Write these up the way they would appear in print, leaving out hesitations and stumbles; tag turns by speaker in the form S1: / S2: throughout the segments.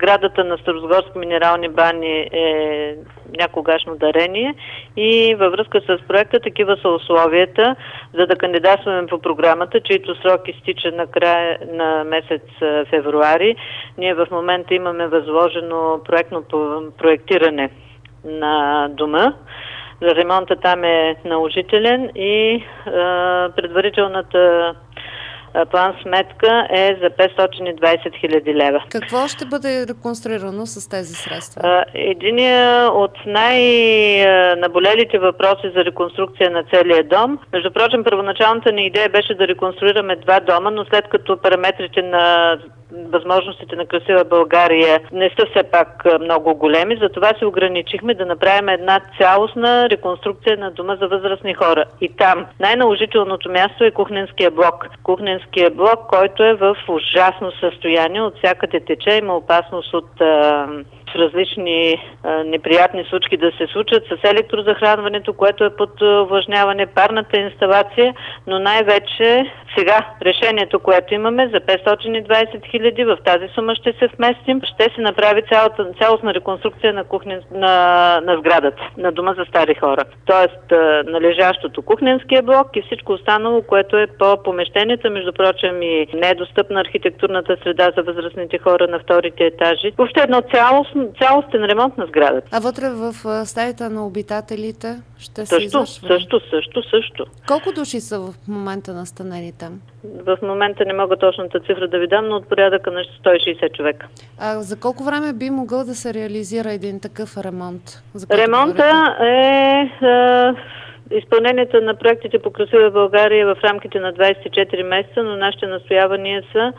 S1: сградата на Старозагорски минерални бани е някогашно дарение и във връзка с проекта такива са условията, за да кандидатстваме по програмата, чието срок изтича на края на месец февруари. Ние в момента имаме възложено проектно проектиране на дома. Ремонта там е наложителен и предварителната план сметка е за 520 хиляди лева.
S2: Какво ще бъде реконструирано с тези средства?
S1: Единият от най-наболелите въпроси за реконструкция на целия дом. Между прочим, първоначалната ни идея беше да реконструираме 2 дома, но след като параметрите на възможностите на Красива България не са все пак много големи, затова се ограничихме да направим една цялостна реконструкция на дома за възрастни хора. И там най-наложителното място е кухненския блок. Кухненския блок, който е в ужасно състояние, от всякъде тече, има опасност от различни неприятни случки да се случат с електрозахранването, което е под увлажняване, парната инсталация, но най-вече сега решението, което имаме за 520 хиляди, в тази сума ще се вместим, ще се направи цялостна реконструкция на на сградата, на дома за стари хора. Тоест належащото кухненския блок и всичко останало, което е по помещенията, между прочим и недостъпна архитектурната среда за възрастните хора на вторите етажи. Въобще едно цялостен ремонт на сградата.
S2: А вътре в стаята на обитателите ще се извършва?
S1: Също.
S2: Колко души са в момента настанени там?
S1: В момента не мога точната цифра да ви дам, но от порядъка на 160 човека.
S2: А за колко време би могъл да се реализира един такъв ремонт?
S1: Ремонта е изпълнението на проектите по Красива България в рамките на 24 месеца, но нашите настоявания са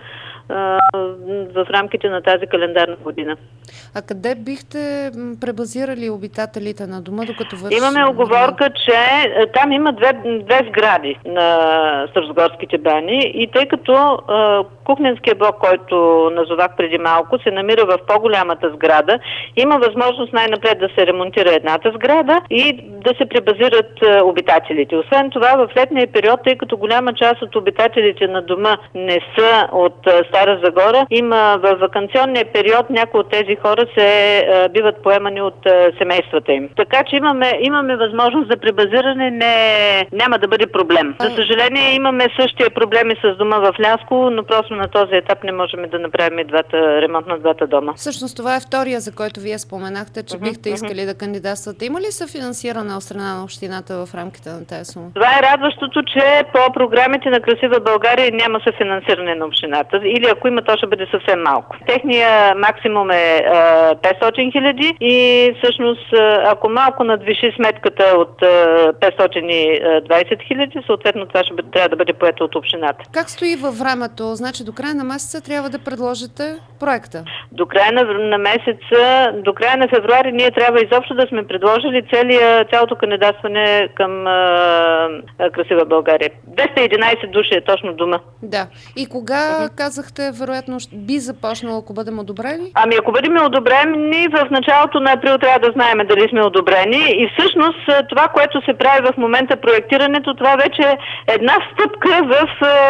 S1: в рамките на тази календарна година.
S2: А къде бихте пребазирали обитателите на дома, докато върши?
S1: Имаме оговорка, че там има две сгради на Старозагорските бани и тъй като кухненския блок, който назовах преди малко, се намира в по-голямата сграда, има възможност най-напред да се ремонтира едната сграда и да се пребазират обитателите. Освен това, в летния период, тъй като голяма част от обитателите на дома не са от Стара Загора, има в ваканционния период някои от тези хора се биват поемани от семействата им. Така че имаме възможност за пребазиране, няма да бъде проблем. За съжаление имаме същия проблеми с дома в Лясково, но просто на този етап не можем да направим ремонт на двата дома.
S2: Всъщност това е втория, за който вие споменахте, че бихте искали да кандидатствате. Има ли съфинансиране от страна на общината в рамките на тази сума?
S1: Това е радващото, че по програмите на Красива България няма съфинансиране на общината. Или ако има, то ще бъде съвсем малко. Техния максимум е 500 хиляди и всъщност ако малко надвиши сметката от 520 хиляди, съответно това трябва да бъде поето от общината.
S2: Как стои във времето? Значи до края на месеца трябва да предложите проекта?
S1: До края на месеца, до края на февруари ние трябва изобщо да сме предложили цялото кандидатстване към Красива България. 211 души е точно дома.
S2: Да. И кога казахте, вероятно би започнало, ако бъдем одобрени?
S1: Ами ако бъдем одобрени, в началото на април трябва да знаем дали сме одобрени и всъщност това, което се прави в момента проектирането, това вече е една стъпка в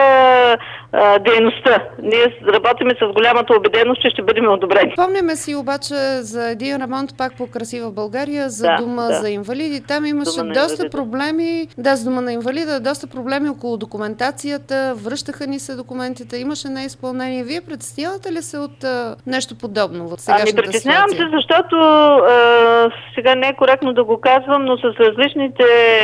S1: дейността. Ние работиме с голямата убеденост, че ще бъдем одобрени.
S2: Помняме си обаче за един ремонт пак по Красива България, за дома за инвалиди. Там имаше доста проблеми. Да, с дома на инвалида, доста проблеми около документацията, връщаха ни се документите, имаше неизпълнение. Вие притеснявате ли се от нещо подобно в сегашната ситуация?
S1: Притеснявам се, защото сега не е коректно да го казвам, но с различните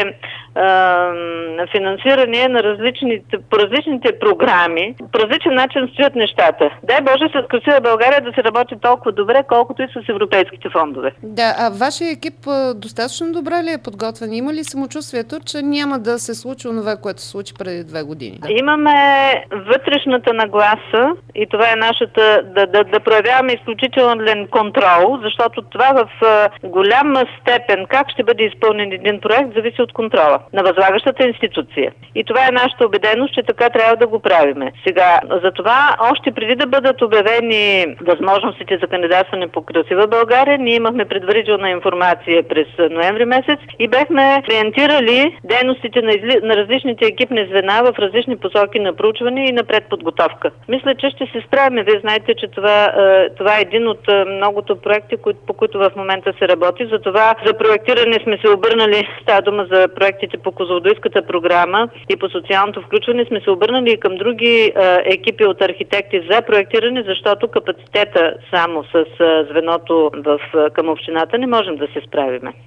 S1: финансиране по различните програми, по различен начин стоят нещата. Дай Боже с Красива България да се работи толкова добре, колкото и с европейските фондове.
S2: Да, а вашия екип достатъчно добре ли е подготвен? Има ли самочувствието, че няма да се случи онова, което се случи преди 2 години? Да.
S1: Имаме вътрешната нагласа и това е нашата да проявяваме изключителен контрол, защото това в голяма степен как ще бъде изпълнен един проект зависи от контрола. на възлагащата институция. И това е нашата убеденост, че така трябва да го правиме. Сега, за това, още преди да бъдат обявени възможностите за кандидатстване по Красива България, ние имахме предварителна информация през ноември месец и бехме ориентирали дейностите на различните екипни звена в различни посоки на проучване и на предподготовка. Мисля, че ще се справим. Вие знаете, че това е един от многото проекти, по които в момента се работи. Затова за проектиране сме се обърнали, става дума за проектите по Козлодуйската програма и по социалното включване, сме се обърнали и към други екипи от архитекти за проектиране, защото капацитета само с звеното към общината не можем да се справиме.